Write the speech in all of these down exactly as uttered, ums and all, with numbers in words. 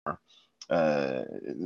Uh,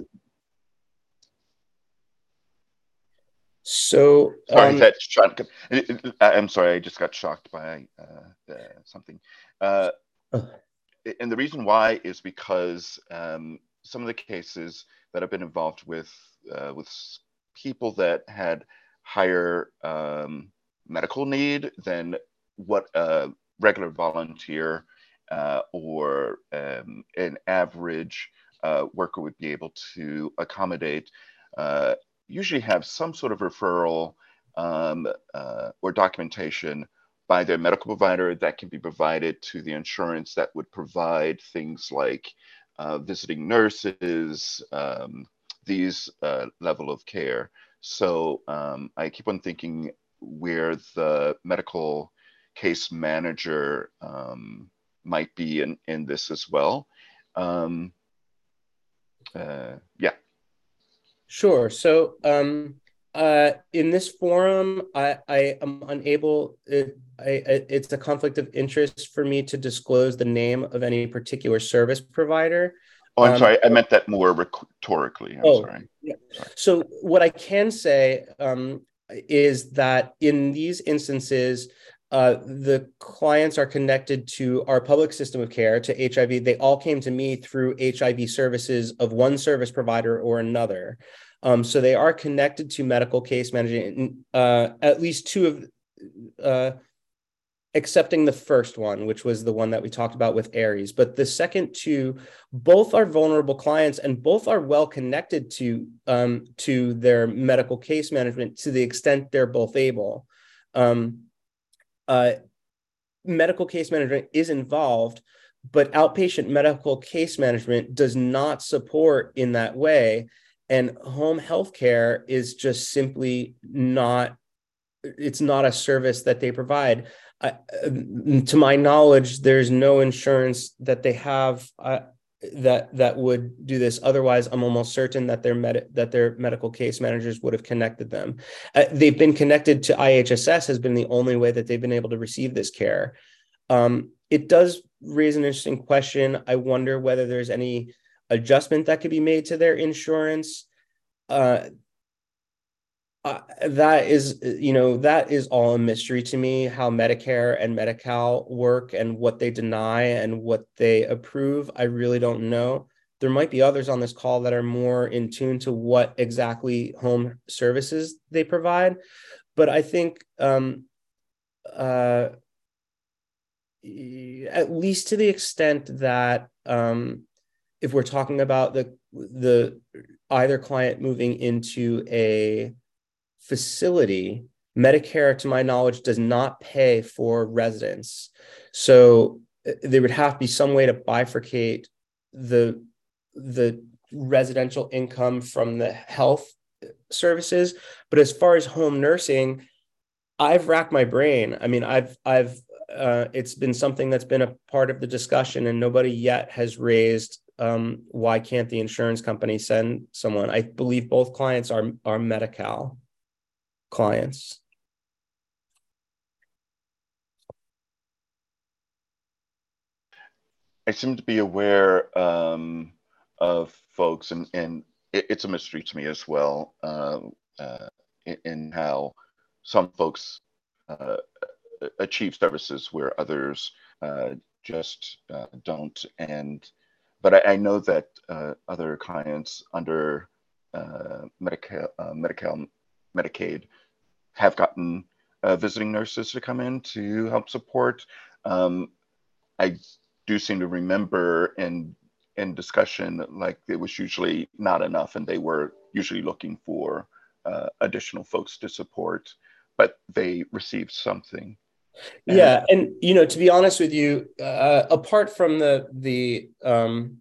So, Sorry, um, that shock. I'm sorry, I just got shocked by uh, uh, something. Uh, and the reason why is because um, some of the cases that I've been involved with uh, with people that had higher um, medical need than what a regular volunteer uh, or um, an average uh, worker would be able to accommodate uh, usually have some sort of referral um, uh, or documentation by their medical provider that can be provided to the insurance that would provide things like uh, visiting nurses, um, these uh, level of care. So um, I keep on thinking where the medical case manager um, might be in, in this as well. Um, uh, yeah. sure. So, um, uh, in this forum, I, I am unable, it, I, it's a conflict of interest for me to disclose the name of any particular service provider. Oh, I'm Um, sorry. I meant that more rhetorically. I'm oh, sorry. yeah. Sorry. So what I can say um, is that in these instances, uh, the clients are connected to our public system of care, to H I V. They all came to me through H I V services of one service provider or another. Um, so they are connected to medical case management. Uh, at least two of uh, excepting the first one, which was the one that we talked about with Aries. But the second two, both are vulnerable clients and both are well connected to um, to their medical case management to the extent they're both able. Um, uh, Medical case management is involved, but outpatient medical case management does not support in that way. And home health care is just simply not it's not a service that they provide. Uh, to my knowledge, there's no insurance that they have uh, that that would do this. Otherwise, I'm almost certain that their med- that their medical case managers would have connected them. Uh, they've been connected to I H S S has been the only way that they've been able to receive this care. Um, it does raise an interesting question. I wonder whether there's any adjustment that could be made to their insurance. Uh, uh, that is, you know, that is all a mystery to me, how Medicare and Medi-Cal work and what they deny and what they approve. I really don't know. There might be others on this call that are more in tune to what exactly home services they provide. But I think um, uh, at least to the extent that um, if we're talking about the the either client moving into a facility, Medicare, to my knowledge, does not pay for residents. So uh, there would have to be some way to bifurcate the the residential income from the health services. But as far as home nursing, I've racked my brain. I mean, I've I've uh, it's been something that's been a part of the discussion, and nobody yet has raised um, why can't the insurance company send someone? I believe both clients are are Medi-Cal clients. I seem to be aware um, of folks, and, and it, it's a mystery to me as well, uh, uh, in, in how some folks uh, achieve services where others uh, just uh, don't. And but I, I know that uh, other clients under uh, Medicare, uh, Medicare, Medicaid have gotten uh, visiting nurses to come in to help support. Um, I do seem to remember in in discussion like it was usually not enough, and they were usually looking for uh, additional folks to support, but they received something. And Yeah, and you know, to be honest with you, uh, apart from the the um,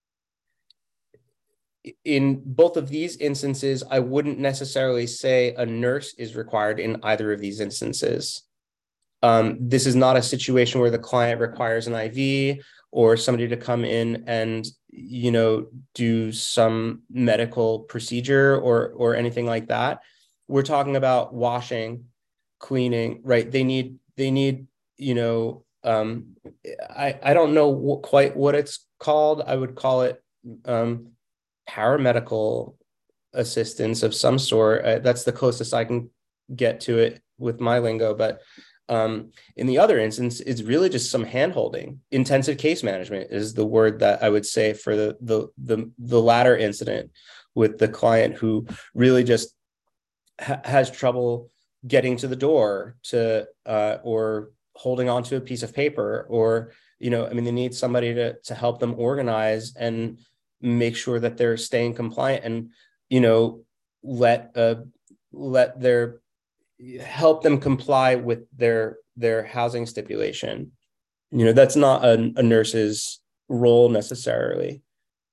in both of these instances, I wouldn't necessarily say a nurse is required in either of these instances. Um, this is not a situation where the client requires an I V or somebody to come in and you know do some medical procedure or or anything like that. We're talking about washing, cleaning, right? They need they need you know um, I I don't know what, quite what it's called. I would call it um, paramedical assistance of some sort. Uh, that's the closest I can get to it with my lingo. But um, in the other instance, it's really just some handholding. Intensive case management is the word that I would say for the the the, the latter incident with the client who really just ha- has trouble getting to the door to uh, or holding onto a piece of paper, or you know, I mean, they need somebody to to help them organize and make sure that they're staying compliant, and you know, let uh let their help them comply with their their housing stipulation. You know, that's not a, a nurse's role necessarily.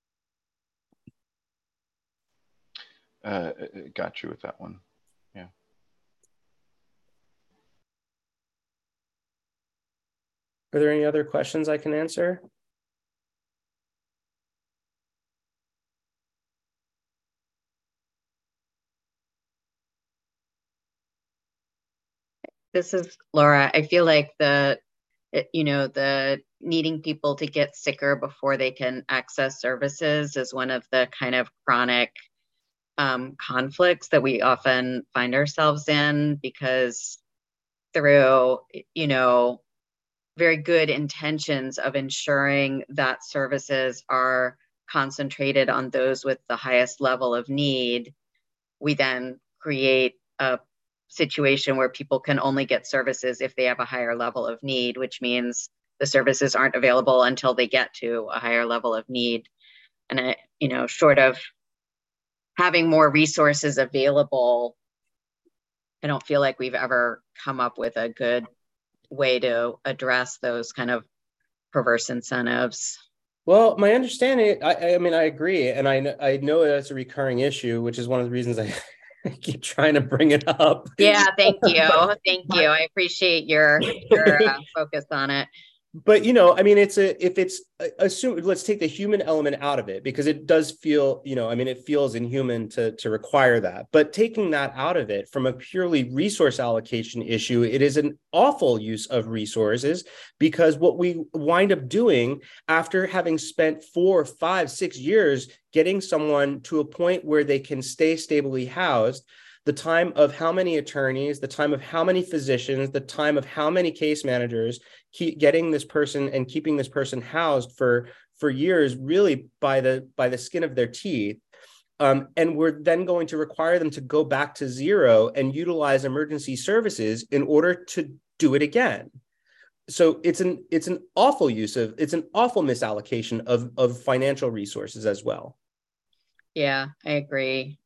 Uh, got you with that one. Yeah. Are there any other questions I can answer? This is Laura. I feel like the, you know, the needing people to get sicker before they can access services is one of the kind of chronic um, conflicts that we often find ourselves in, because through, you know, very good intentions of ensuring that services are concentrated on those with the highest level of need, we then create a situation where people can only get services if they have a higher level of need, which means the services aren't available until they get to a higher level of need. And, it, you know, short of having more resources available, I don't feel like we've ever come up with a good way to address those kind of perverse incentives. Well, my understanding, I, I mean, I agree. And I, I know that it's a recurring issue, which is one of the reasons I, I keep trying to bring it up. Yeah, thank you. Thank you. I appreciate your, your uh, focus on it. But, you know, I mean, it's a, if it's assume, let's take the human element out of it, because it does feel, you know, I mean, it feels inhuman to, to require that, but taking that out of it from a purely resource allocation issue, it is an awful use of resources, because what we wind up doing after having spent four, five, six years getting someone to a point where they can stay stably housed, the time of how many attorneys, the time of how many physicians, the time of how many case managers, keep getting this person and keeping this person housed for, for years, really by the, by the skin of their teeth. Um, and we're then going to require them to go back to zero and utilize emergency services in order to do it again. So it's an, it's an awful use of, it's an awful misallocation of, of financial resources as well. Yeah, I agree.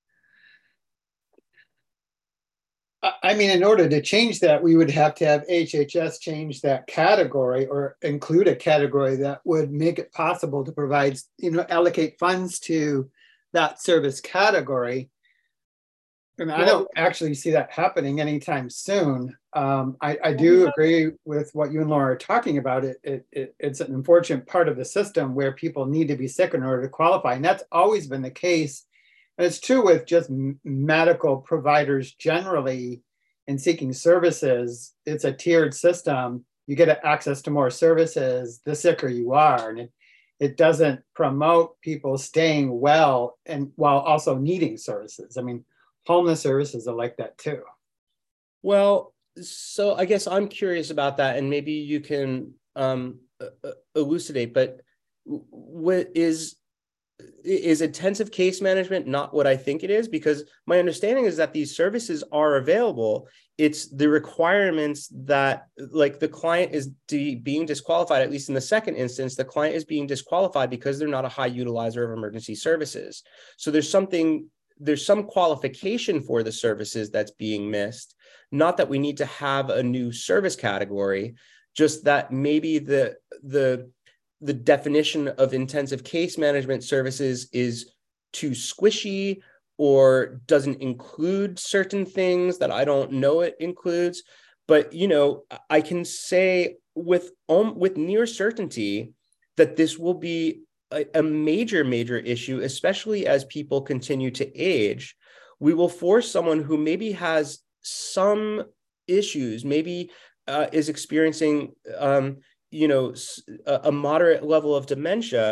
I mean, in order to change that, we would have to have H H S change that category, or include a category that would make it possible to provide, you know, allocate funds to that service category. And well, I don't actually see that happening anytime soon. Um, I, I do agree with what you and Laura are talking about. It, it, it, it's an unfortunate part of the system where people need to be sick in order to qualify. And that's always been the case. And it's true with just medical providers generally in seeking services. It's a tiered system. You get access to more services the sicker you are. And it, it doesn't promote people staying well and while also needing services. I mean, homeless services are like that too. Well, so I guess I'm curious about that, and maybe you can um, elucidate, but what is, is intensive case management not what I think it is? Because my understanding is that these services are available. It's the requirements that, like, the client is de- being disqualified, at least in the second instance, the client is being disqualified because they're not a high utilizer of emergency services. So there's something, there's some qualification for the services that's being missed. Not that we need to have a new service category, just that maybe the, the, the definition of intensive case management services is too squishy or doesn't include certain things that I don't know it includes. But, you know, I can say with, um, with near certainty that this will be a, a major, major issue, especially as people continue to age. We will force someone who maybe has some issues, maybe uh, is experiencing um, you know, a moderate level of dementia,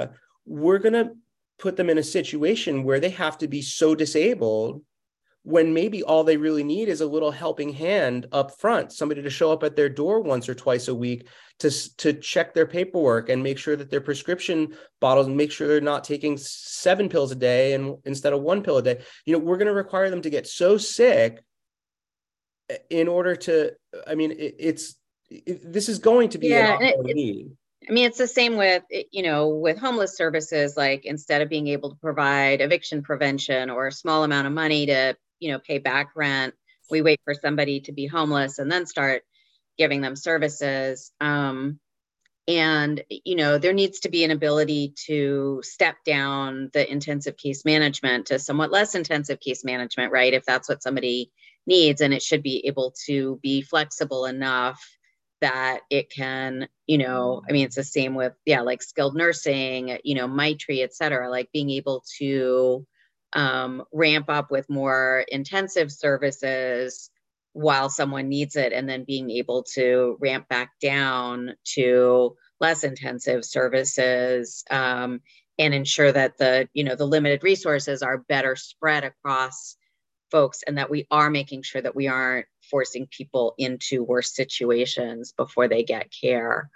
we're going to put them in a situation where they have to be so disabled when maybe all they really need is a little helping hand up front, somebody to show up at their door once or twice a week to, to check their paperwork and make sure that their prescription bottles, and make sure they're not taking seven pills a day and instead of one pill a day. You know, we're going to require them to get so sick in order to, I mean, it, it's, it, this is going to be yeah, an ongoing need. I mean, it's the same with, you know, with homeless services, like instead of being able to provide eviction prevention or a small amount of money to, you know, pay back rent, we wait for somebody to be homeless and then start giving them services. Um, and, you know, there needs to be an ability to step down the intensive case management to somewhat less intensive case management, right? If that's what somebody needs, and it should be able to be flexible enough that it can, you know, I mean, it's the same with, yeah, like skilled nursing, you know, Maitri, et cetera, like being able to um, ramp up with more intensive services while someone needs it, and then being able to ramp back down to less intensive services um, and ensure that the, you know, the limited resources are better spread across folks, and that we are making sure that we aren't forcing people into worse situations before they get care.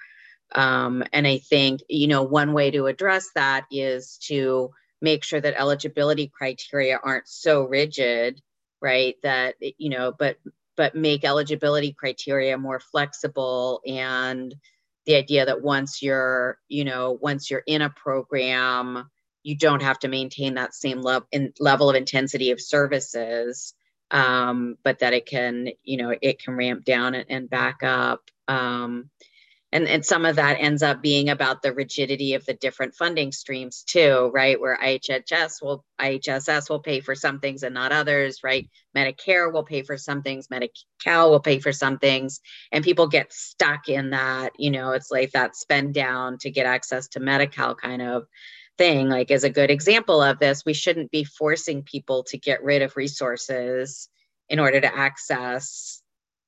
Um, and I think, you know, one way to address that is to make sure that eligibility criteria aren't so rigid, right? That, you know, but but make eligibility criteria more flexible, and the idea that once you're, you know, once you're in a program, you don't have to maintain that same level in level of intensity of services, um, but that it can, you know, it can ramp down and, and back up. Um, and, and some of that ends up being about the rigidity of the different funding streams too, right? Where I H H S will, I H S S will pay for some things and not others, right? Medicare will pay for some things, Medi-Cal will pay for some things, and people get stuck in that, you know, it's like that spend down to get access to Medi-Cal kind of thing. Like, as a good example of this, we shouldn't be forcing people to get rid of resources in order to access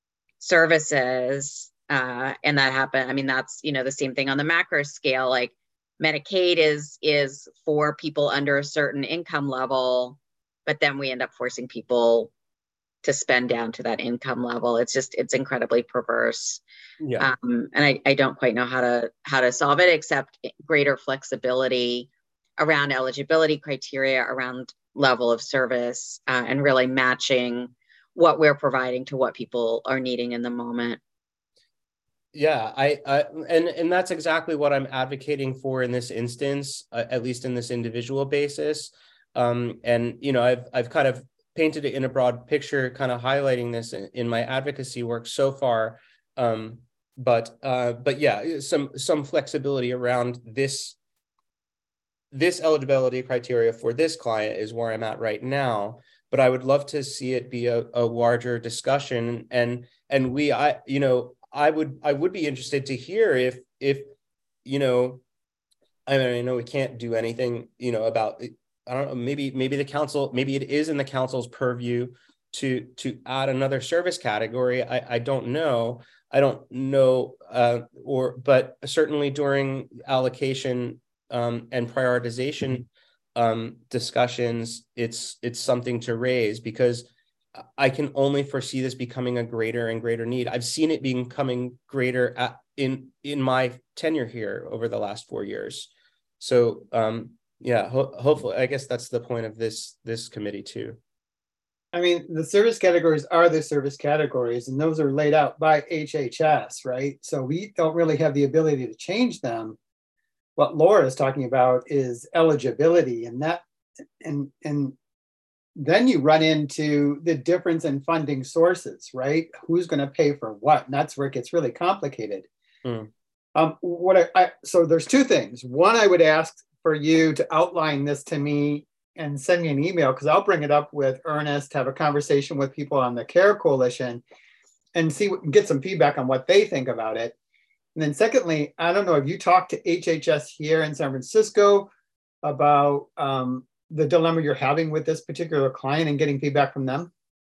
services. Uh, and that happened. I mean, that's, you know, the same thing on the macro scale. Like Medicaid is is for people under a certain income level, but then we end up forcing people to spend down to that income level. It's just, it's incredibly perverse. Yeah. Um, and I, I don't quite know how to how to solve it, except greater flexibility around eligibility criteria, around level of service, uh, and really matching what we're providing to what people are needing in the moment. Yeah, I, I and and that's exactly what I'm advocating for in this instance, uh, at least in this individual basis. Um, and you know, I've I've kind of painted it in a broad picture, kind of highlighting this in, in my advocacy work so far. Um, but uh, but yeah, some some flexibility around this this eligibility criteria for this client is where I'm at right now. But I would love to see it be a, a larger discussion, and and we I you know. I would I would be interested to hear if if you know I mean I know we can't do anything you know about I don't know maybe maybe the council maybe it is in the council's purview to to add another service category. I I don't know I don't know uh, or but certainly during allocation um, and prioritization um, discussions, it's it's something to raise, because I can only foresee this becoming a greater and greater need. I've seen it becoming greater at, in in my tenure here over the last four years. So um, yeah, ho- hopefully, I guess that's the point of this this committee too. I mean, the service categories are the service categories, and those are laid out by H H S, right? So we don't really have the ability to change them. What Laura is talking about is eligibility, and that and and. Then you run into the difference in funding sources, right? Who's going to pay for what? And that's where it gets really complicated. Mm. Um, what I, I so there's two things. One, I would ask for you to outline this to me and send me an email, because I'll bring it up with Ernest, have a conversation with people on the CARE Coalition, and see get some feedback on what they think about it. And then secondly, I don't know if you talked to H H S here in San Francisco about um, the dilemma you're having with this particular client and getting feedback from them?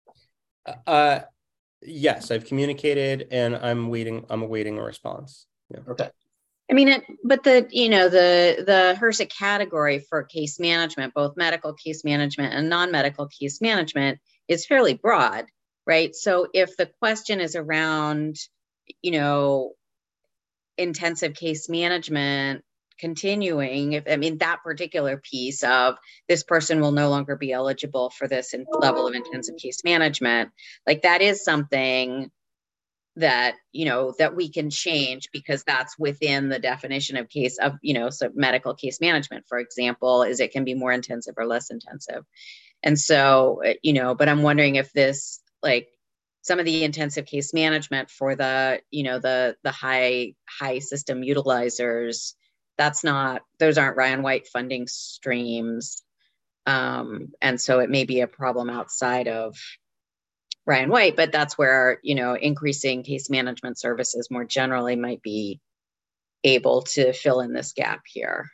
Uh, yes, I've communicated, and I'm waiting. I'm awaiting a response. Yeah. Okay. I mean, it, but the, you know, the, the HRSA category for case management, both medical case management and non-medical case management, is fairly broad, right? So if the question is around, you know, intensive case management continuing, if I mean, that particular piece of this person will no longer be eligible for this in level of intensive case management, like that is something that, you know, that we can change because that's within the definition of case of, you know, so medical case management, for example, is it can be more intensive or less intensive. And so, you know, but I'm wondering if this, like some of the intensive case management for the, you know, the, the high, high system utilizers, that's not, those aren't Ryan White funding streams. Um, and so it may be a problem outside of Ryan White, but that's where, you know, increasing case management services more generally might be able to fill in this gap here.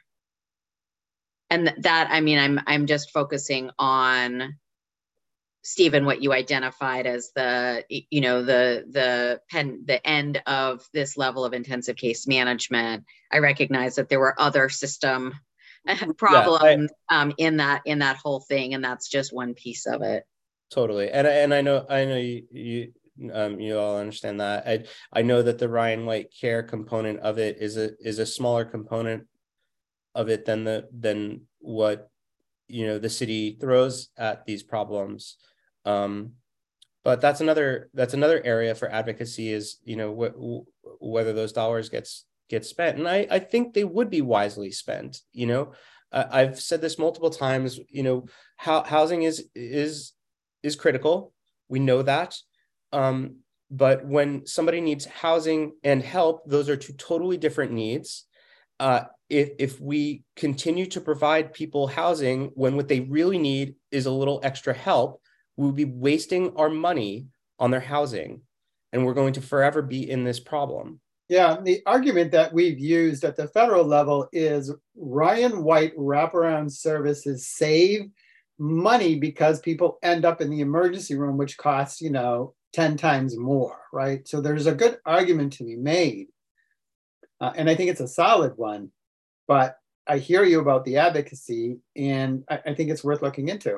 And that, I mean, I'm I'm just focusing on, Stephen, what you identified as the, you know, the the pen the end of this level of intensive case management. I recognize that there were other system problems yeah, I, um, in that in that whole thing, and that's just one piece of it. Totally, and and I know I know you you um you all understand that. I I know that the Ryan White Care component of it is a is a smaller component of it than the than what, you know, the city throws at these problems. Um, but that's another that's another area for advocacy is, you know, wh- whether those dollars gets get spent, and I I think they would be wisely spent. You know, uh, I've said this multiple times. You know, how housing is is is critical. We know that. Um, but when somebody needs housing and help, those are two totally different needs. Uh, if, if we continue to provide people housing when what they really need is a little extra help, we'll be wasting our money on their housing. And we're going to forever be in this problem. Yeah, the argument that we've used at the federal level is Ryan White wraparound services save money because people end up in the emergency room, which costs, you know, ten times more, right? So there's a good argument to be made. Uh, and I think it's a solid one, but I hear you about the advocacy, and I, I think it's worth looking into.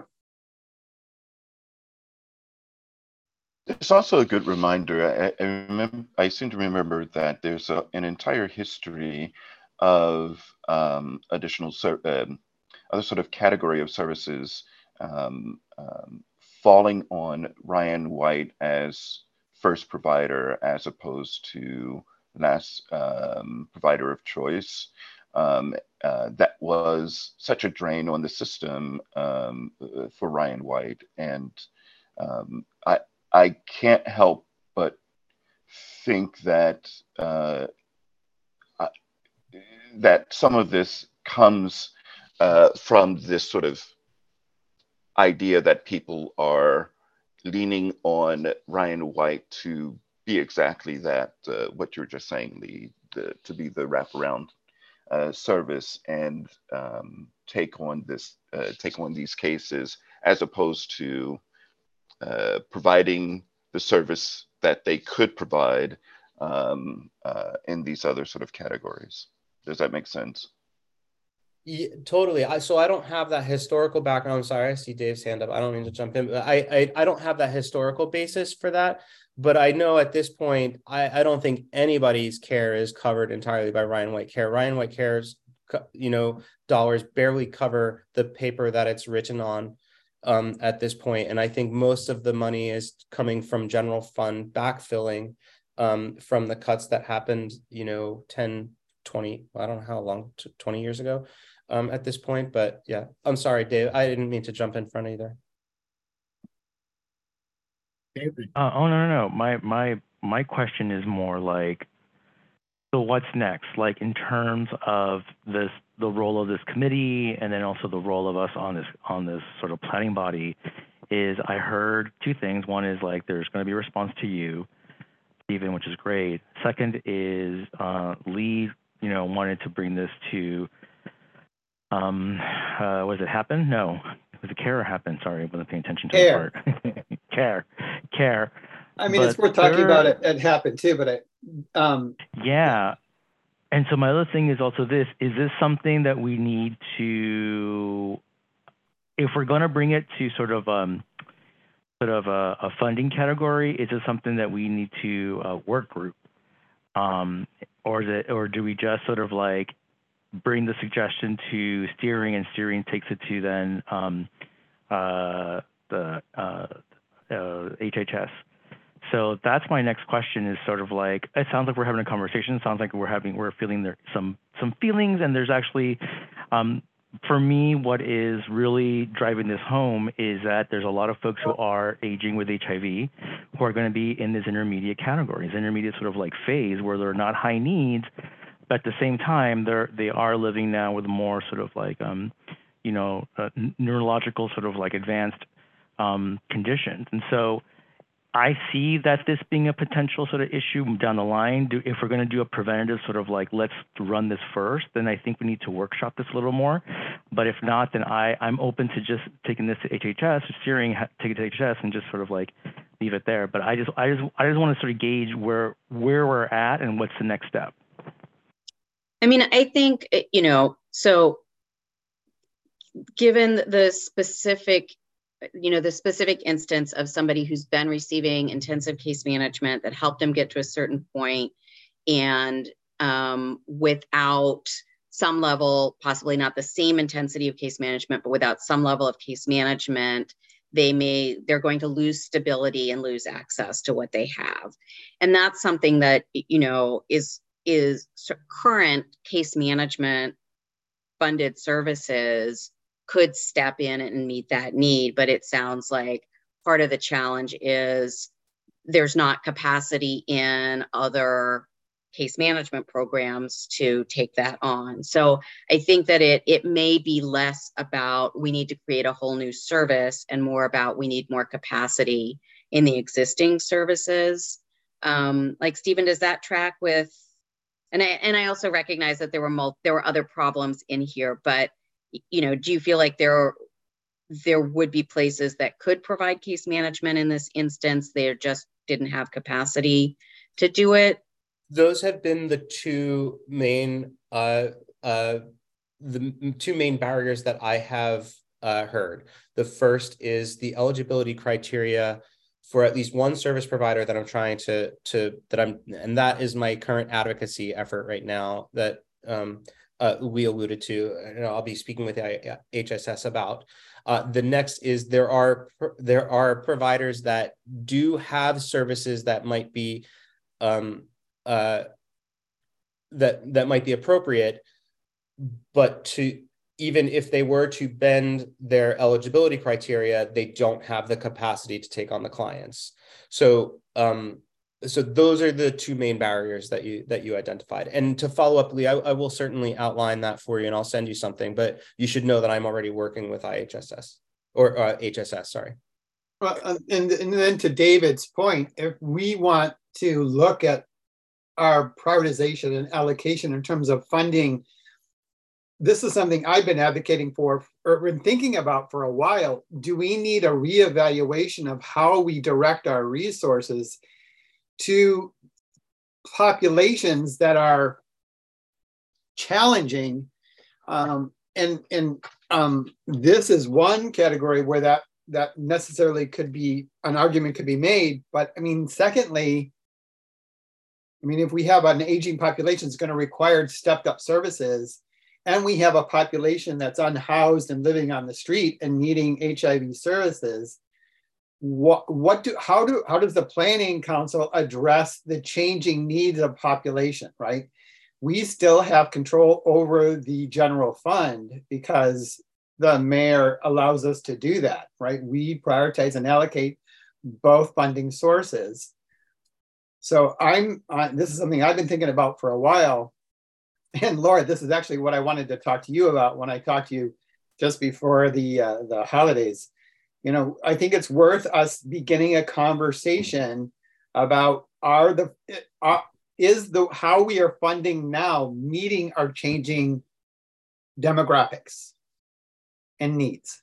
It's also a good reminder. I, I remember, I seem to remember that there's a, an entire history of um, additional ser- um, other sort of category of services um, um, falling on Ryan White as first provider as opposed to last um, provider of choice. Um, uh, that was such a drain on the system um, for Ryan White. And um, I, I can't help but think that uh, I, that some of this comes uh, from this sort of idea that people are leaning on Ryan White to be exactly that, uh, what you were just saying, the, the to be the wraparound uh, service and um, take on this, uh, take on these cases as opposed to uh, providing the service that they could provide um, uh, in these other sort of categories. Does that make sense? Yeah, totally. I, so I don't have that historical background. I'm sorry, I see Dave's hand up. I don't mean to jump in, but I, I, I don't have that historical basis for that. But I know at this point, I, I don't think anybody's care is covered entirely by Ryan White Care. Ryan White Care's, you know, dollars barely cover the paper that it's written on um, at this point. And I think most of the money is coming from general fund backfilling um, from the cuts that happened, you know, ten, twenty, I don't know how long, twenty years ago. Um, at this point, but yeah, I'm sorry, Dave. I didn't mean to jump in front either. Uh, oh no, no, no. My my my question is more like, so what's next? Like in terms of this, the role of this committee, and then also the role of us on this on this sort of planning body. Is I heard two things. One is like there's going to be a response to you, Stephen, which is great. Second is uh, Lee, you know, wanted to bring this to. Um, uh, was it happen? No, was it care or happen? Sorry, I wasn't paying attention to care. the part. care, care. I mean, but it's worth talking there, about it. It happened too, but I, um, yeah, and so my other thing is also this, is this something that we need to, if we're going to bring it to sort of um, sort of a, a funding category, is it something that we need to uh, work group? Um, or is it, or do we just sort of like bring the suggestion to steering and steering takes it to then um, uh, the uh, uh, H H S? So that's my next question is sort of like, it sounds like we're having a conversation. It sounds like we're having, we're feeling there some, some feelings, and there's actually, um, for me, what is really driving this home is that there's a lot of folks who are aging with H I V who are going to be in this intermediate categories, intermediate sort of like phase where they're not high needs, but at the same time, they're, they are living now with more sort of like, um, you know, uh, neurological sort of like advanced um, conditions. And so I see that this being a potential sort of issue down the line. Do, if we're going to do a preventative sort of like, let's run this first, then I think we need to workshop this a little more. But if not, then I, I'm open to just taking this to H H S, steering, take it to H H S, and just sort of like leave it there. But I just, I just, I just want to sort of gauge where, where we're at and what's the next step. I mean, I think, you know, so given the specific you know, the specific instance of somebody who's been receiving intensive case management that helped them get to a certain point, and um, without some level, possibly not the same intensity of case management, but without some level of case management, they may, they're going to lose stability and lose access to what they have. And that's something that, you know, is, is current case management funded services could step in and meet that need. But it sounds like part of the challenge is there's not capacity in other case management programs to take that on. So I think that it, it may be less about we need to create a whole new service and more about we need more capacity in the existing services. Um, like, Stephen, does that track with, and I, and I also recognize that there were mul- there were other problems in here, but you know, do you feel like there are, there would be places that could provide case management in this instance? They just didn't have capacity to do it. Those have been the two main, uh, uh, the two main barriers that I have uh, heard. The first is the eligibility criteria for at least one service provider that I'm trying to to that I'm, and that is my current advocacy effort right now that. Um, Uh, we alluded to, and I'll be speaking with H S S about. Uh, the next is there are there are providers that do have services that might be um, uh, that that might be appropriate, but to even if they were to bend their eligibility criteria, they don't have the capacity to take on the clients. So. Um, So those are the two main barriers that you that you identified. And to follow up, Lee, I, I will certainly outline that for you, and I'll send you something. But you should know that I'm already working with I H S S or uh, H S S. Sorry. Well, and and then to David's point, if we want to look at our prioritization and allocation in terms of funding, this is something I've been advocating for or been thinking about for a while. Do we need a reevaluation of how we direct our resources to populations that are challenging? Um, and and um, this is one category where that, that necessarily could be, an argument could be made. But I mean, secondly, I mean, if we have an aging population that's going to require stepped up services, and we have a population that's unhoused and living on the street and needing H I V services, What what do how do how does the Planning Council address the changing needs of population, right? We still have control over the general fund because the mayor allows us to do that, right? We prioritize and allocate both funding sources. So I'm uh, this is something I've been thinking about for a while. And Laura, this is actually what I wanted to talk to you about when I talked to you just before the uh, the holidays. You know, I think it's worth us beginning a conversation about are the are, is the how we are funding now meeting our changing demographics and needs.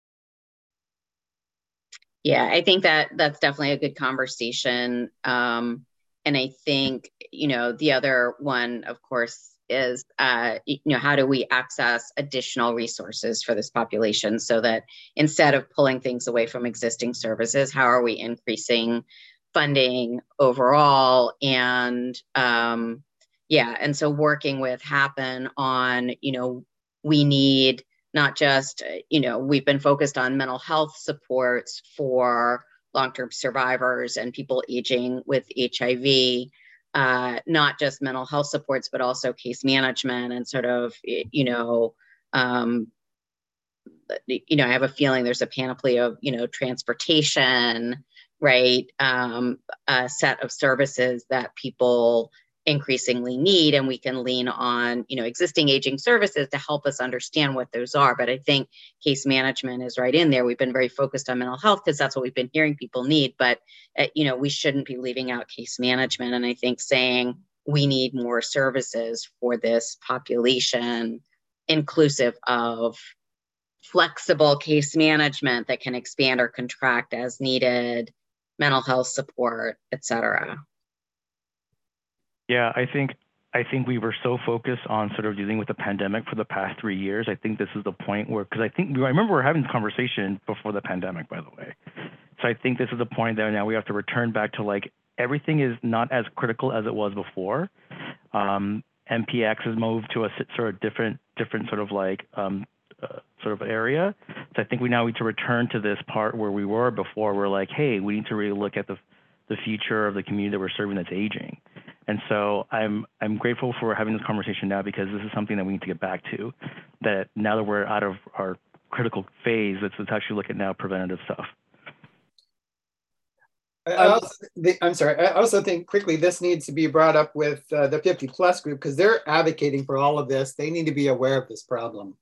Yeah, I think that that's definitely a good conversation. Um, and I think, you know, the other one, of course, is, uh, you know, how do we access additional resources for this population so that instead of pulling things away from existing services, how are we increasing funding overall? And um, yeah, and so working with Happen on, you know, we need not just, you know, we've been focused on mental health supports for long-term survivors and people aging with H I V, uh, not just mental health supports, but also case management and sort of, you know, um, you know, I have a feeling there's a panoply of, you know, transportation, right? Um, a set of services that people increasingly need, and we can lean on, you know, existing aging services to help us understand what those are. But I think case management is right in there. We've been very focused on mental health because that's what we've been hearing people need, but uh, you know, we shouldn't be leaving out case management. And I think saying we need more services for this population, inclusive of flexible case management that can expand or contract as needed, mental health support, et cetera. Yeah, I think I think we were so focused on sort of dealing with the pandemic for the past three years. I think this is the point where, because I think I remember we were having this conversation before the pandemic, by the way. So I think this is the point that now we have to return back to, like, everything is not as critical as it was before. Um, M P X has moved to a sort of different different sort of like um, uh, sort of area. So I think we now need to return to this part where we were before. We're like, hey, we need to really look at the the future of the community that we're serving that's aging. And so I'm I'm grateful for having this conversation now, because this is something that we need to get back to, that now that we're out of our critical phase, let's, let's actually look at now preventative stuff. I also, I'm sorry, I also think quickly this needs to be brought up with uh, the fifty plus group, because they're advocating for all of this. They need to be aware of this problem.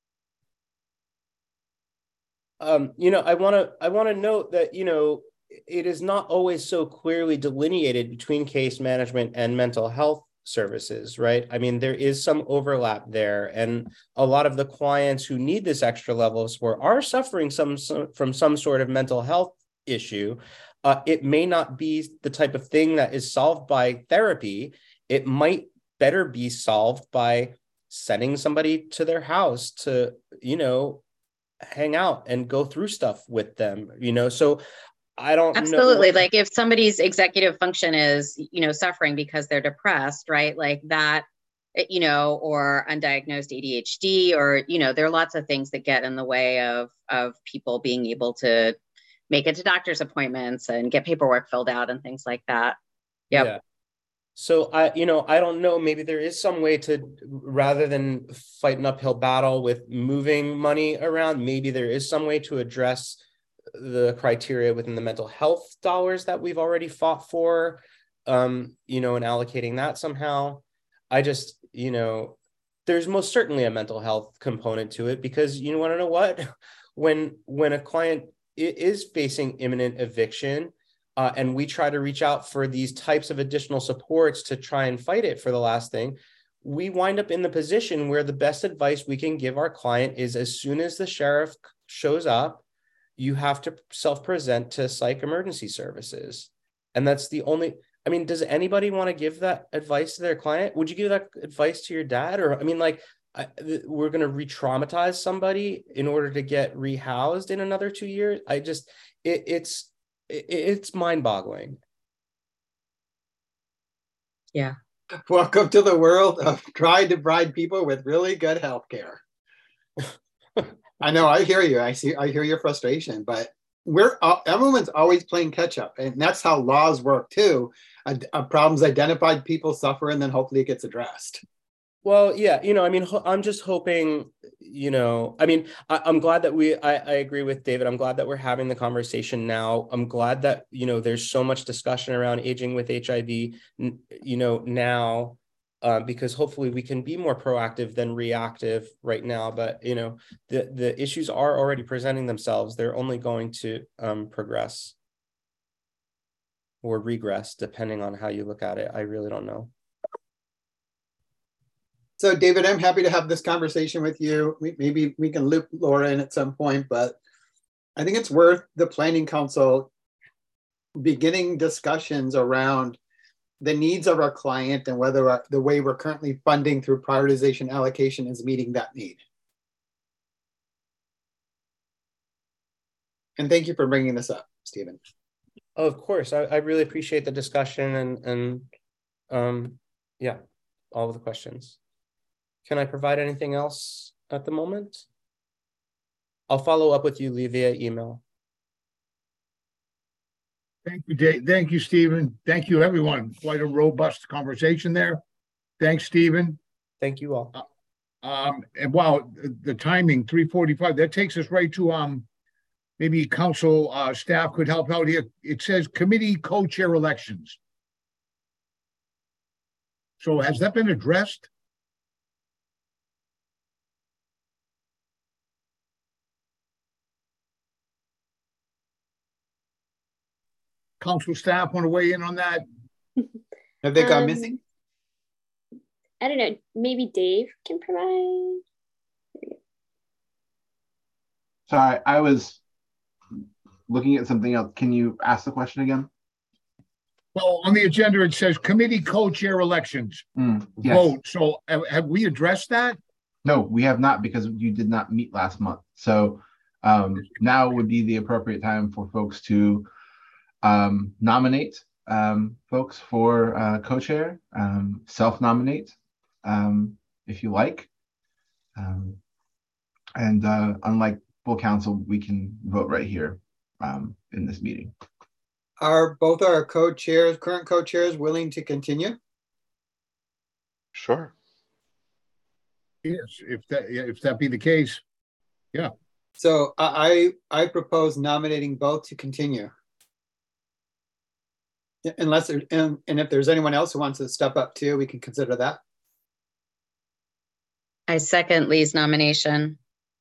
Um, you know, I want to I want to note that, you know, it is not always so clearly delineated between case management and mental health services, right? I mean, there is some overlap there, and a lot of the clients who need this extra level of support are suffering some, some from some sort of mental health issue. Uh, it may not be the type of thing that is solved by therapy. It might better be solved by sending somebody to their house to, you know, hang out and go through stuff with them, you know? So I don't Absolutely. know. Like if somebody's executive function is, you know, suffering because they're depressed, right? Like that, you know, or undiagnosed A D H D, or, you know, there are lots of things that get in the way of, of people being able to make it to doctor's appointments and get paperwork filled out and things like that. Yep. Yeah. So I, you know, I don't know, maybe there is some way to, rather than fight an uphill battle with moving money around, maybe there is some way to address the criteria within the mental health dollars that we've already fought for, um, you know, and allocating that somehow. I just, you know, there's most certainly a mental health component to it, because you want to know what, when, when a client is facing imminent eviction, uh, and we try to reach out for these types of additional supports to try and fight it for the last thing, we wind up in the position where the best advice we can give our client is, as soon as the sheriff shows up, you have to self-present to psych emergency services. And that's the only, I mean, does anybody want to give that advice to their client? Would you give that advice to your dad? Or, I mean, like, I, we're going to re-traumatize somebody in order to get rehoused in another two years. I just, it, it's, it, it's mind-boggling. Yeah. Welcome to the world of trying to provide people with really good health care. I know, I hear you. I see, I hear your frustration, but we're everyone's always playing catch up, and that's how laws work too. A, a problem's identified, people suffer, and then hopefully it gets addressed. Well, yeah, you know, I mean, I'm just hoping, you know, I mean, I, I'm glad that we, I, I agree with David. I'm glad that we're having the conversation now. I'm glad that, you know, there's so much discussion around aging with H I V, you know, now. Uh, because hopefully we can be more proactive than reactive right now. But, you know, the, the issues are already presenting themselves. They're only going to um, progress or regress, depending on how you look at it. I really don't know. So, David, I'm happy to have this conversation with you. We, maybe we can loop Laura in at some point, but I think it's worth the Planning Council beginning discussions around the needs of our client and whether our, the way we're currently funding through prioritization allocation is meeting that need. And thank you for bringing this up, Stephen. Oh, of course, I, I really appreciate the discussion and, and um, yeah, all of the questions. Can I provide anything else at the moment? I'll follow up with you via email. Thank you, Dave. Thank you, Stephen. Thank you, everyone. Quite a robust conversation there. Thanks, Stephen. Thank you all. Uh, um, and wow, the timing, three forty-five, that takes us right to um, maybe council uh, staff could help out here. It says committee co-chair elections. So has that been addressed? Council staff want to weigh in on that? Have they gone um, missing? I don't know. Maybe Dave can provide. Sorry, I was looking at something else. Can you ask the question again? Well, on the agenda, it says committee co-chair elections. Mm, yes. Vote. So have, have we addressed that? No, we have not, because you did not meet last month. So um, now would be the appropriate time for folks to um, nominate um, folks for uh, co-chair, um, self-nominate um, if you like. Um, and uh, unlike full council, we can vote right here um, in this meeting. Are both our co-chairs, current co-chairs, willing to continue? Sure. Yes, if that if that be the case, yeah. So I I propose nominating both to continue. Unless there, and, and if there's anyone else who wants to step up too, we can consider that. I second Lee's nomination.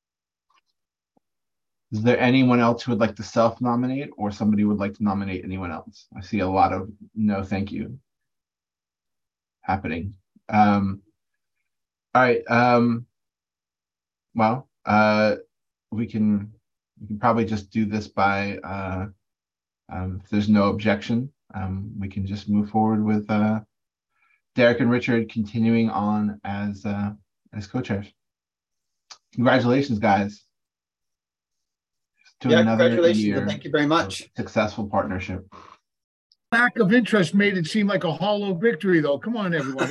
Is there anyone else who would like to self-nominate, or somebody would like to nominate anyone else? I see a lot of no thank you happening. Um, all right. Um, well, uh, we can we can probably just do this by uh, um, if there's no objection, um, we can just move forward with uh, Derek and Richard continuing on as uh, as co-chairs. Congratulations, guys. To Yeah, another congratulations, year and thank you very much. Successful partnership. Lack of interest made it seem like a hollow victory, though. Come on, everyone.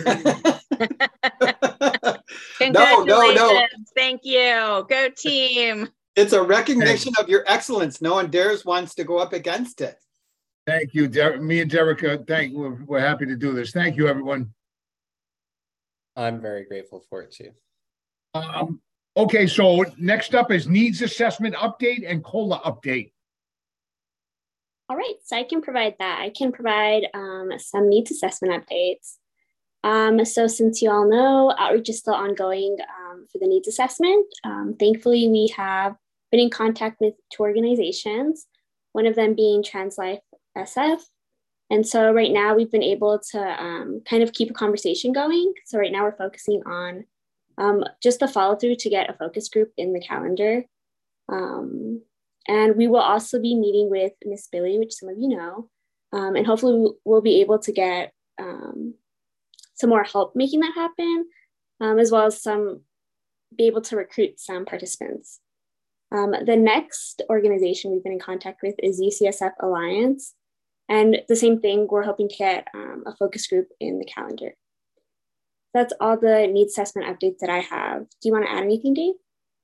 No, no, no. Thank you. Go team. It's a recognition of your excellence. No one dares wants to go up against it. Thank you, Der- me and Derica. Thank you. We're, we're happy to do this. Thank you, everyone. I'm very grateful for it too. Um, okay, so next up is needs assessment update and COLA update. All right, so I can provide that. I can provide um, some needs assessment updates. Um, so since you all know, outreach is still ongoing um, for the needs assessment. Um, thankfully, we have been in contact with two organizations, one of them being TransLife S F. And so right now we've been able to um, kind of keep a conversation going. So right now we're focusing on um, just the follow through to get a focus group in the calendar. Um, and we will also be meeting with Miss Billy, which some of you know, um, and hopefully we'll be able to get um, some more help making that happen, um, as well as some be able to recruit some participants. Um, the next organization we've been in contact with is U C S F Alliance. And the same thing, we're hoping to get um, a focus group in the calendar. That's all the needs assessment updates that I have. Do you want to add anything, Dave?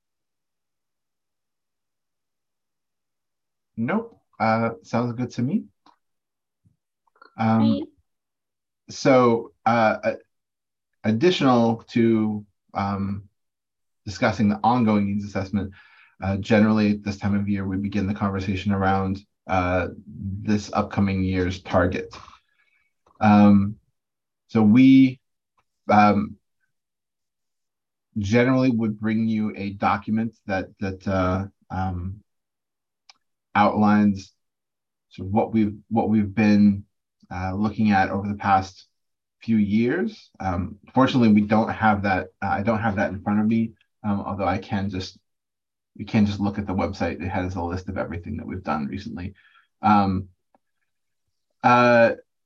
Nope. Uh, sounds good to me. Um, Right. So uh, additional to um, discussing the ongoing needs assessment, uh, generally at this time of year, we begin the conversation around uh, this upcoming year's target. Um, so we um, generally would bring you a document that that uh, um, outlines sort of what we've what we've been uh, looking at over the past few years. Um, fortunately, we don't have that. Uh, I don't have that in front of me. Um, although I can just you can just look at the website. It has a list of everything that we've done recently. Um, uh,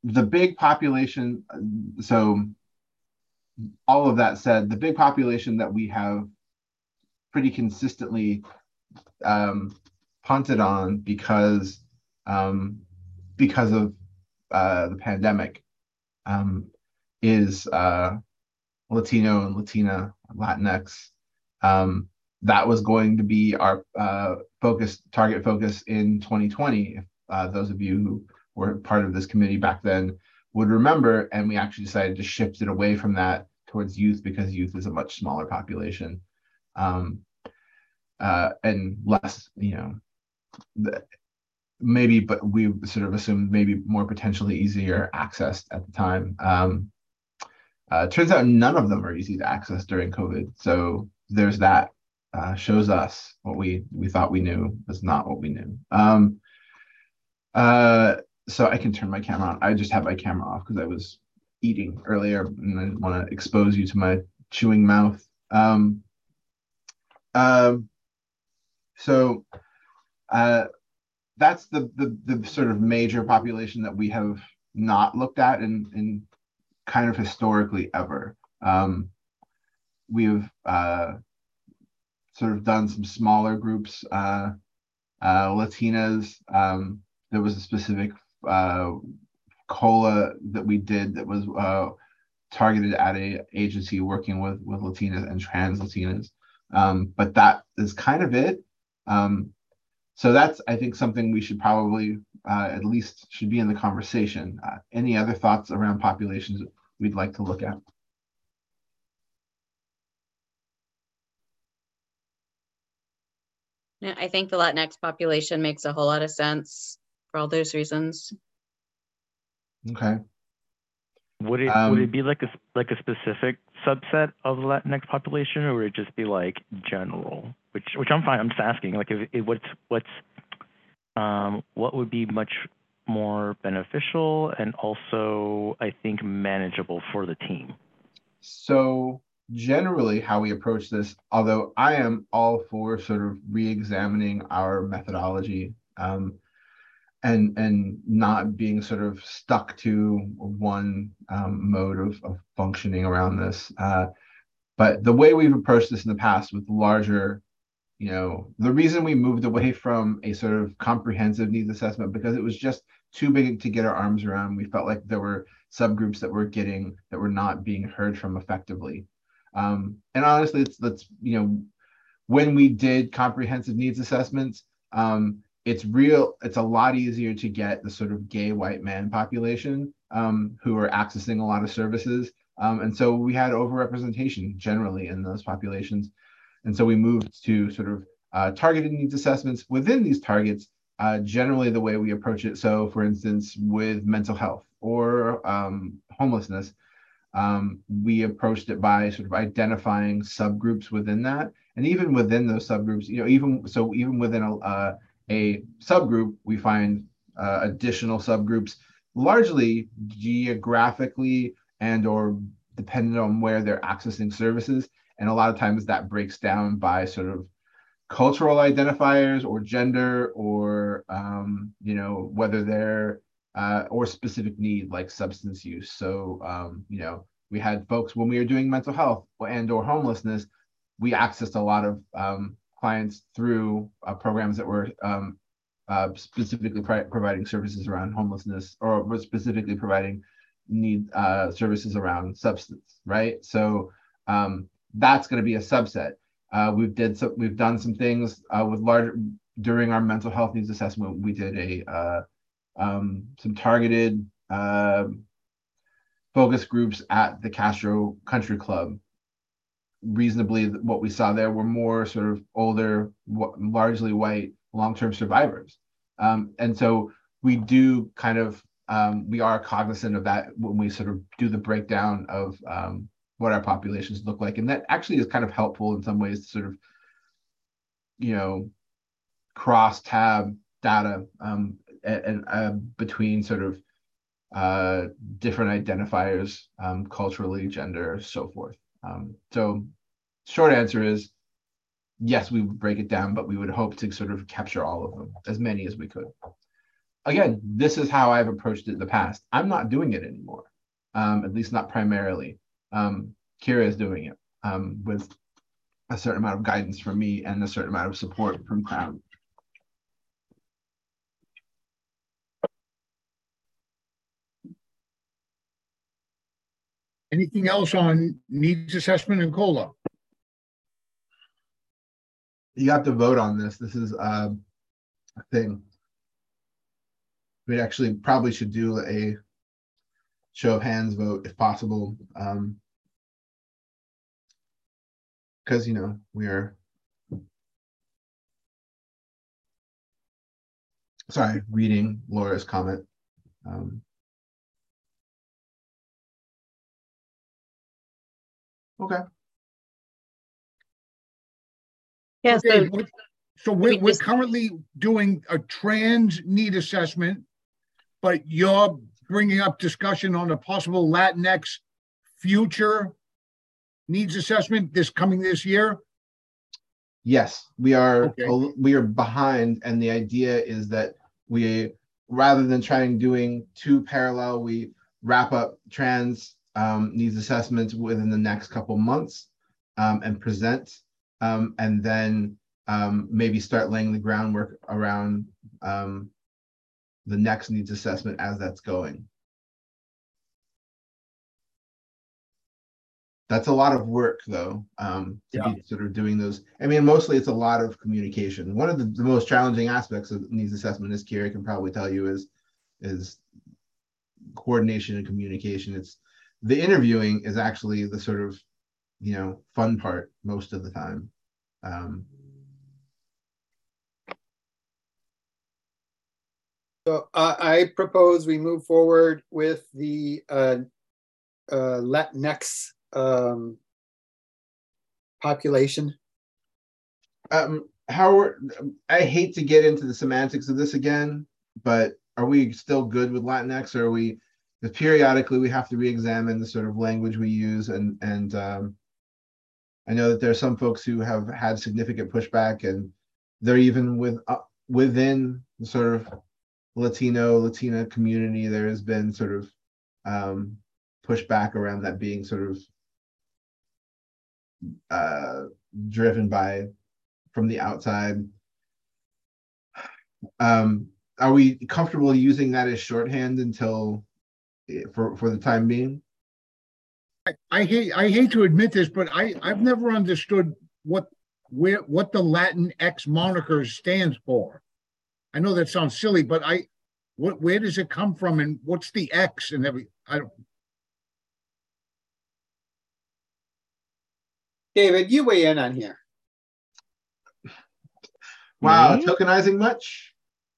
the big population, so all of that said, the big population that we have pretty consistently um, punted on because um, because of uh, the pandemic um, is uh, Latino and Latina, Latinx. Um, that was going to be our uh, focus, target focus in twenty twenty. If uh, those of you who were part of this committee back then would remember, and we actually decided to shift it away from that towards youth because youth is a much smaller population um, uh, and less, you know, the, maybe, but we sort of assumed maybe more potentially easier access at the time. Um, uh, turns out none of them are easy to access during COVID. So there's that. Uh, shows us what we we thought we knew was not what we knew. Um, uh, so I can turn my camera on. I just have my camera off because I was eating earlier and I didn't want to expose you to my chewing mouth. Um, um, so uh, that's the, the the sort of major population that we have not looked at in, in kind of historically ever. Um, we've uh, sort of done some smaller groups, uh, uh, Latinas. Um, there was a specific uh, COLA that we did that was uh, targeted at a agency working with, with Latinas and trans Latinas. Um, but that is kind of it. Um, so that's, I think, something we should probably uh, at least should be in the conversation. Uh, any other thoughts around populations we'd like to look at? Yeah, I think the Latinx population makes a whole lot of sense for all those reasons. Okay. Would it Um, would it be like a like a specific subset of the Latinx population, or would it just be like general? Which which I'm fine. I'm just asking. Like, if, if what's what's um what would be much more beneficial and also I think manageable for the team. So generally how we approach this, although I am all for sort of re-examining our methodology um, and and not being sort of stuck to one um, mode of, of functioning around this. Uh, but the way we've approached this in the past with larger, you know, the reason we moved away from a sort of comprehensive needs assessment because it was just too big to get our arms around. We felt like there were subgroups that were getting that were not being heard from effectively. Um, and honestly, it's let's you know, when we did comprehensive needs assessments, um, it's real. It's a lot easier to get the sort of gay white man population um, who are accessing a lot of services, um, and so we had overrepresentation generally in those populations. And so we moved to sort of uh, targeted needs assessments within these targets, uh, generally the way we approach it. So for instance, with mental health or um, homelessness, um, we approached it by sort of identifying subgroups within that. And even within those subgroups, you know, even so even within a, uh, a subgroup, we find uh, additional subgroups, largely geographically and or dependent on where they're accessing services. And a lot of times that breaks down by sort of cultural identifiers or gender or, um, you know, whether they're, uh, or specific need like substance use. So, um, you know, we had folks when we were doing mental health and or homelessness, we accessed a lot of um, clients through uh, programs that were um, uh, specifically pro- providing services around homelessness or were specifically providing need uh, services around substance, right? So, um, that's going to be a subset. Uh, we've did so, we've done some things uh, with large during our mental health needs assessment. We did a uh, um, some targeted uh, focus groups at the Castro Country Club. Reasonably, what we saw there were more sort of older, largely white, long-term survivors, um, and so we do kind of um, we are cognizant of that when we sort of do the breakdown of um, what our populations look like. And that actually is kind of helpful in some ways to sort of, you know, cross tab data um, and, and uh, between sort of uh, different identifiers, um, culturally, gender, so forth. Um, so short answer is, yes, we would break it down, but we would hope to sort of capture all of them, as many as we could. again, this is how I've approached it in the past. I'm not doing it anymore, um, at least not primarily. Um, Kira is doing it um, with a certain amount of guidance from me and a certain amount of support from Crown. Anything else on needs assessment and COLA? You have to vote on this. This is uh, a thing. We actually probably should do a show of hands vote if possible. Um, because, you know, we are, sorry, reading Laura's comment. Um, okay. Yeah, okay, so, so we're, we're just, currently doing a trans need assessment, but you're bringing up discussion on a possible Latinx future needs assessment this coming this year? Yes, we are. Okay. We are behind, and the idea is that we, rather than trying doing two parallel, we wrap up trans um, needs assessments within the next couple months um, and present, um, and then um, maybe start laying the groundwork around um, the next needs assessment as that's going. That's a lot of work, though, um, to yeah. be sort of doing those. I mean, mostly it's a lot of communication. One of the, the most challenging aspects of needs assessment, as Kira can probably tell you, is is coordination and communication. It's the interviewing is actually the sort of, you know, fun part most of the time. Um, so uh, I propose we move forward with the uh, uh, Latinx um population. Um, Howard, I hate to get into the semantics of this again, but are we still good with Latinx, or are we? Because periodically we have to re-examine the sort of language we use, and and um, I know that there are some folks who have had significant pushback, and they're even with uh, within the sort of Latino Latina community. There has been sort of um, pushback around that being sort of uh, driven by from the outside. Um, are we comfortable using that as shorthand until for for the time being? I, I hate I hate to admit this, but I I've never understood what where what the Latinx moniker stands for. I know that sounds silly, but I what where does it come from, and what's the X and every I don't. David, you weigh in on here. Wow, Me? Tokenizing much?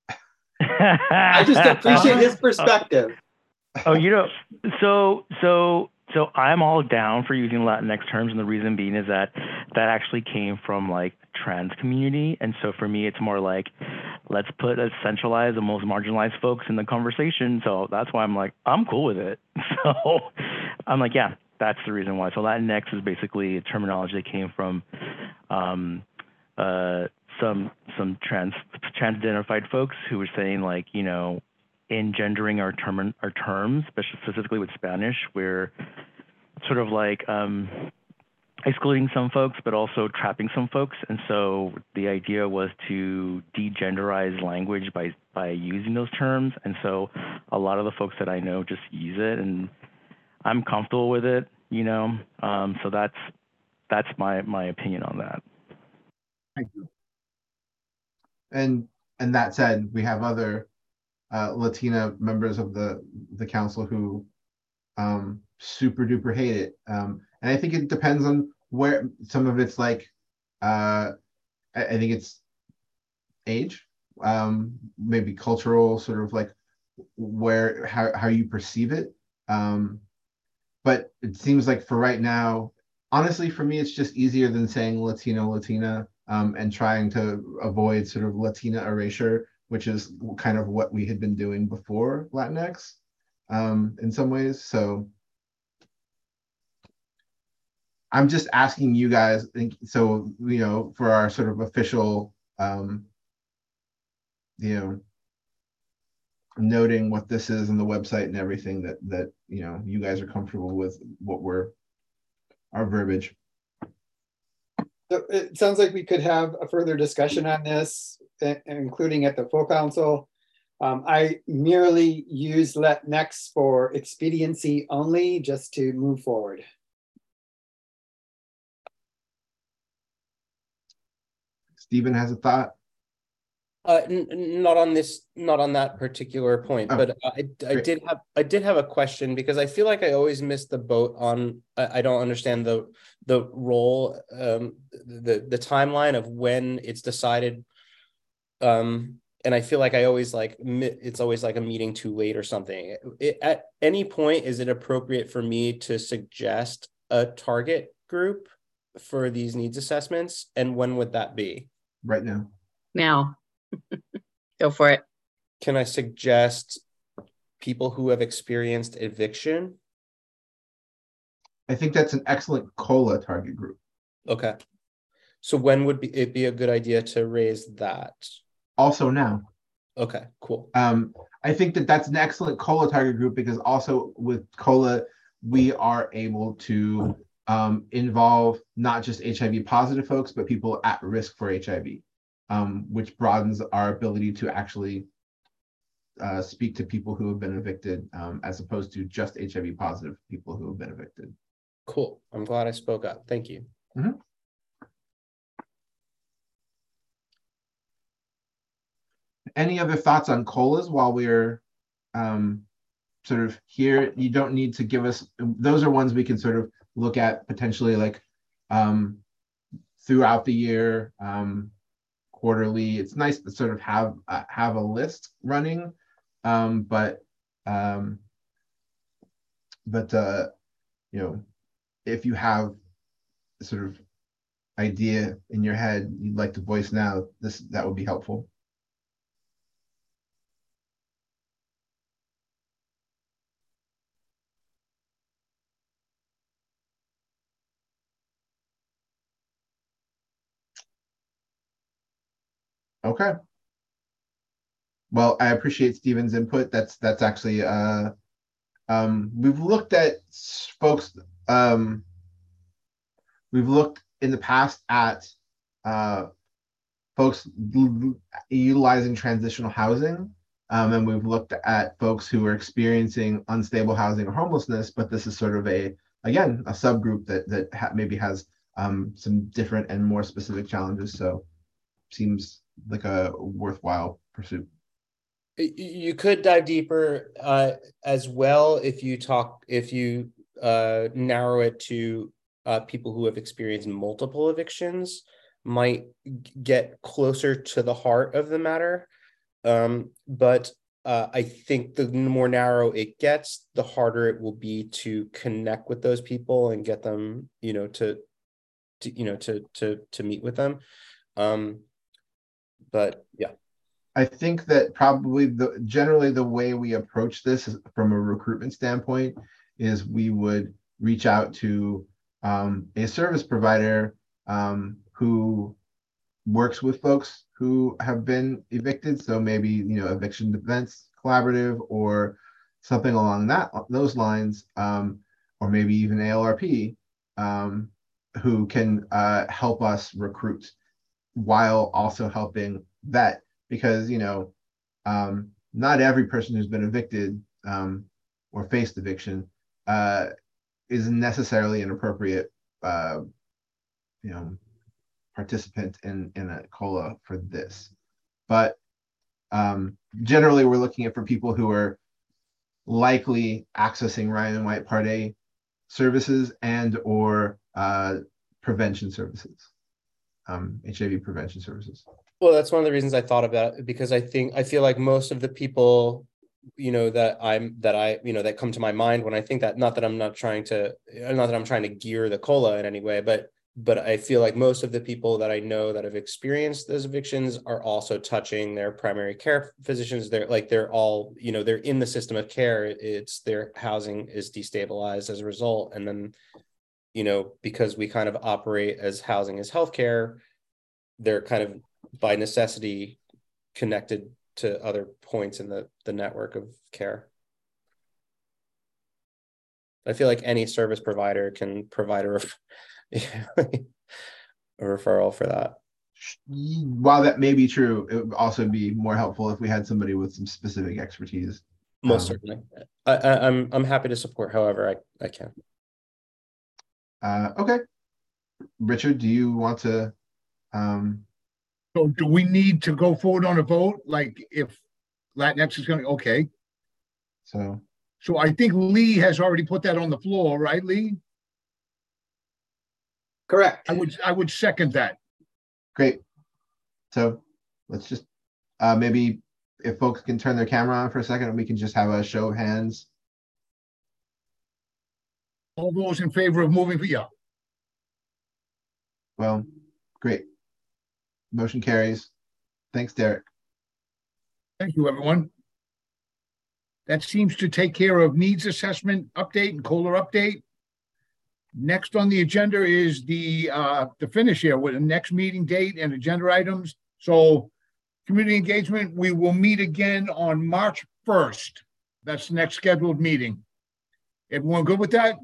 I just appreciate his perspective. Oh, you know, so so so I'm all down for using Latinx terms, and the reason being is that that actually came from like trans community, and so for me, it's more like let's put a centralized, the most marginalized folks in the conversation. So that's why I'm like I'm cool with it. So I'm like, yeah. That's the reason why. So Latinx is basically a terminology that came from um, uh, some some trans trans identified folks who were saying, like, you know, engendering our term our terms, specifically with Spanish, we're sort of like um, excluding some folks, but also trapping some folks. And so the idea was to degenderize language by by using those terms. And so a lot of the folks that I know just use it, and I'm comfortable with it, you know. Um, so that's that's my my opinion on that. Thank you. And and that said, we have other uh, Latina members of the the council who um, super duper hate it. Um, and I think it depends on where. Some of it's like uh, I, I think it's age, um, maybe cultural, sort of like where how how you perceive it. Um, But it seems like for right now, honestly, for me, it's just easier than saying Latino, Latina, um, and trying to avoid sort of Latina erasure, which is kind of what we had been doing before Latinx um, in some ways. So I'm just asking you guys, so, you know, for our sort of official, um, you know, noting what this is and the website and everything that that you know you guys are comfortable with what we're our verbiage. So it sounds like we could have a further discussion on this, including at the full council. Um, I merely use Latinx for expediency only, just to move forward. Stephen has a thought. Uh, n not on this, not on that particular point, oh, but I, I did have, I did have a question, because I feel like I always miss the boat on. I, I don't understand the the role, um, the the timeline of when it's decided, um, and I feel like I always like it's always like a meeting too late or something. It, at any point, is it appropriate for me to suggest a target group for these needs assessments, and when would that be? Right now. Now. Go for it. Can I suggest people who have experienced eviction? I think that's an excellent COLA target group. Okay. So when would be, it be a good idea to raise that? Also now. Okay, cool. Um, I think that that's an excellent COLA target group, because also with COLA, we are able to um, involve not just H I V positive folks, but people at risk for H I V. Um, which broadens our ability to actually uh, speak to people who have been evicted, um, as opposed to just H I V positive people who have been evicted. Cool. I'm glad I spoke up. Thank you. Mm-hmm. Any other thoughts on COLAs while we're um, sort of here? You don't need to give us, those are ones we can sort of look at potentially like um, throughout the year. Um, quarterly. It's nice to sort of have uh, have a list running, um, but um, but uh, you know, if you have a sort of idea in your head you'd like to voice now, this that would be helpful. Okay. Well, I appreciate Stephen's input. That's that's actually uh, um, we've looked at folks. Um, we've looked in the past at uh, folks utilizing transitional housing, um, and we've looked at folks who are experiencing unstable housing or homelessness. But this is sort of a again a subgroup that that ha maybe has um, some different and more specific challenges. So seems like a worthwhile pursuit. You could dive deeper uh, as well if you talk, if you uh, narrow it to uh, people who have experienced multiple evictions, might get closer to the heart of the matter. Um, but uh, I think the more narrow it gets, the harder it will be to connect with those people and get them, you know, to, to you know, to to to meet with them. Um, but yeah. I think that probably the generally the way we approach this is, from a recruitment standpoint, is we would reach out to um, a service provider um, who works with folks who have been evicted. So maybe, you know, Eviction Defense Collaborative or something along that those lines, um, or maybe even A L R P, um, who can uh, help us recruit while also helping vet. Because, you know, um, not every person who's been evicted um, or faced eviction uh, is necessarily an appropriate, uh, you know, participant in, in a COLA for this. But um, generally, we're looking at for people who are likely accessing Ryan and White Part A services and or uh, prevention services, um, H I V prevention services. Well, that's one of the reasons I thought about it, because I think I feel like most of the people, you know, that I'm that I, you know, that come to my mind when I think that, not that I'm not trying to, not that I'm trying to gear the COLA in any way, but but I feel like most of the people that I know that have experienced those evictions are also touching their primary care physicians. They're like, they're all, you know, they're in the system of care. It's their housing is destabilized as a result. And then, you know, because we kind of operate as housing as healthcare, they're kind of by necessity connected to other points in the, the network of care. I feel like any service provider can provide a, ref a referral for that. While that may be true, it would also be more helpful if we had somebody with some specific expertise. Most um, certainly. I, I, I'm I'm happy to support however I, I can. Uh, okay. Richard, do you want to? Um... So do we need to go forward on a vote? Like if Latinx is going to, okay. So. So I think Lee has already put that on the floor, right, Lee? Correct. I would I would second that. Great. So let's just uh, maybe if folks can turn their camera on for a second, we can just have a show of hands. All those in favor of moving for yeah. Well, great. Motion carries. Thanks, Derek. Thank you, everyone. That seems to take care of needs assessment update and Kohler update. Next on the agenda is the uh, the finish here with the next meeting date and agenda items. So community engagement, we will meet again on March first. That's the next scheduled meeting. Everyone good with that?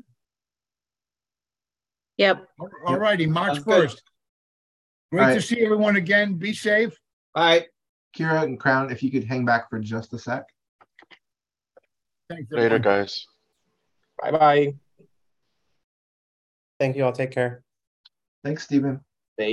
Yep. All righty, March first. Great right. to see everyone again. Be safe. All right. Kira and Crown, if you could hang back for just a sec. Thanks, Later, everyone. guys. Bye bye. Thank you all. Take care. Thanks, Stephen.